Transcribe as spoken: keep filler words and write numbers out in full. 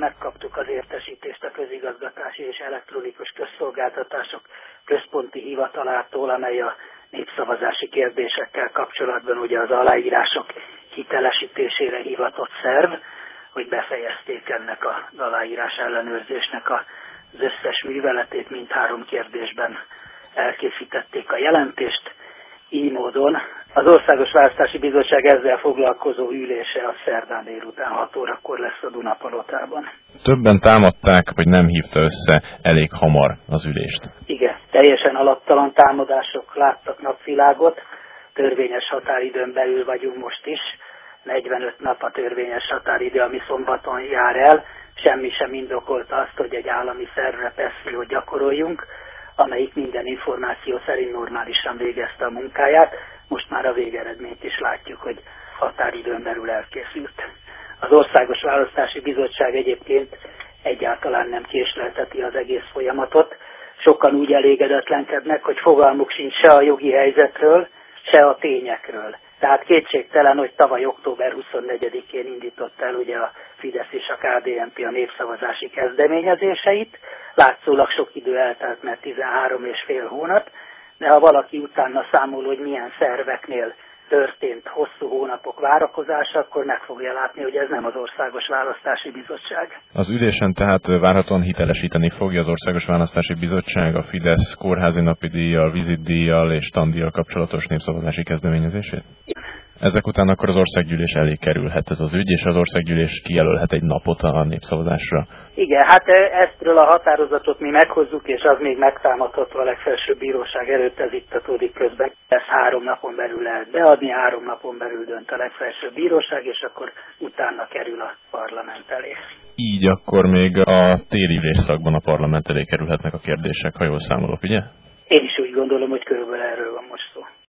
megkaptuk az értesítést a Közigazgatási és Elektronikus Közszolgáltatások Központi Hivatalától, amely a népszavazási kérdésekkel kapcsolatban ugye az aláírások hitelesítésére hivatott szerv, hogy befejezték ennek az aláírás ellenőrzésnek az összes műveletét, mindhárom kérdésben elkészítették a jelentést. Így módon az Országos Választási Bizottság ezzel foglalkozó ülése a szerdán délután hat órakor lesz a Dunapalotában. Többen támadták, hogy nem hívta össze elég hamar az ülést. Igen, teljesen alaptalan támadások láttak napvilágot, törvényes határidőn belül vagyunk most is, negyvenöt nap a törvényes határidő, ami szombaton jár el, semmi sem indokolta azt, hogy egy állami szervre pressziót gyakoroljunk, amelyik minden információ szerint normálisan végezte a munkáját. Most már a végeredményt is látjuk, hogy határidőn belül elkészült. Az Országos Választási Bizottság egyébként egyáltalán nem késlelteti az egész folyamatot. Sokan úgy elégedetlenkednek, hogy fogalmuk sincs se a jogi helyzetről, se a tényekről. Tehát kétségtelen, hogy tavaly október huszonnegyedikén indított el ugye a Fidesz és a ká dé en pé a népszavazási kezdeményezéseit. Látszólag sok idő eltelt, mert tizenhárom és fél hónap, de ha valaki utána számol, hogy milyen szerveknél történt hosszú hónapok várakozása, akkor meg fogja látni, hogy ez nem az Országos Választási Bizottság. Az ülésen tehát várhatóan hitelesíteni fogja az Országos Választási Bizottság a Fidesz kórházi napi díjjal, vizitdíjjal és tandíjjal kapcsolatos népszavazási kezdeményezését? Ezek után akkor az országgyűlés elé kerülhet ez az ügy, és az országgyűlés kijelölhet egy napot a népszavazásra. Igen, hát eztről a határozatot mi meghozzuk, és az még megtámadható a legfelsőbb bíróság előtt, ez iktatódik közben. Ezt három napon belül lehet beadni, három napon belül dönt a legfelsőbb bíróság, és akkor utána kerül a parlament elé. Így akkor még a téli ülésszakban a parlament elé kerülhetnek a kérdések, ha jól számolok, ugye? Én is úgy gondolom, hogy körülbelül erről van most szó.